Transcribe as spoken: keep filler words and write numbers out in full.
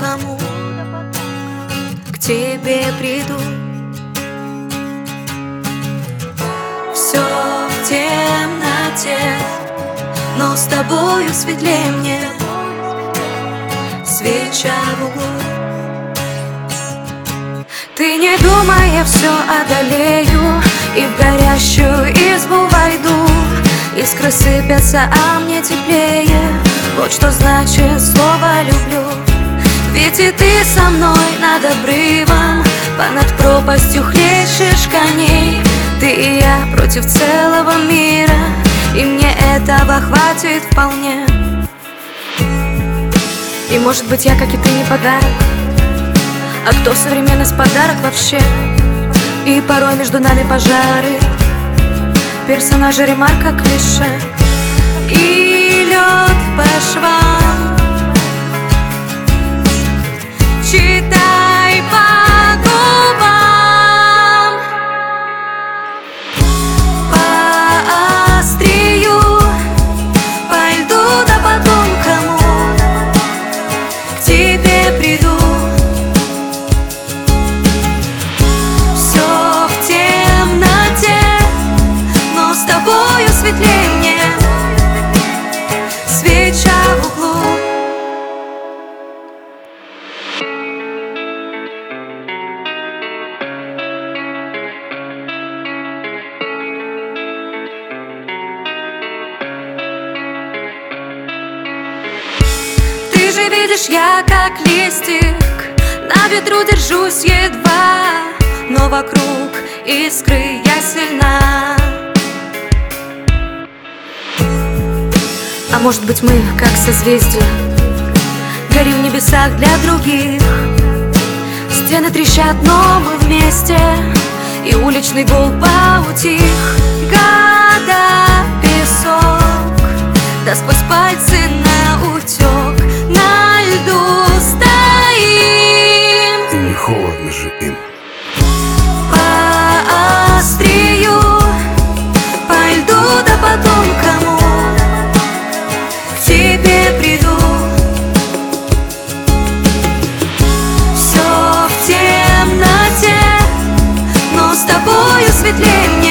кому к тебе приду. Все в темноте, но с тобою светлее мне. Свеча в углу. Ты не думай, я все одолею, и в горящую избу войду. Искры сыпятся, а мне теплее. Вот что значит слово люблю. Ведь и ты со мной над обрывом, понад пропастью хлещешь коней. Ты и я против целого мира, и мне этого хватит вполне. И может быть я, как и ты, не подарок, а кто современность подарок вообще? И порой между нами пожары, персонажи ремарка клише. И лед по швам, читай по губам, по острию, по льду да по тонкому к тебе приду. Все в темноте, но с тобою светлее мне. Свеча в углу. Ты же видишь, я как листик, на ветру держусь едва, но вокруг искры я сильна. А может быть мы, как созвездия, горим в небесах для других. Стены трещат, но мы вместе, и уличный гул поутих. Года песок, да сквозь пальцы наутек, на льду стоим. И не холодно же им. По острию, по льду да по тонкому к тебе приду. Все в темноте, но с тобою светлее.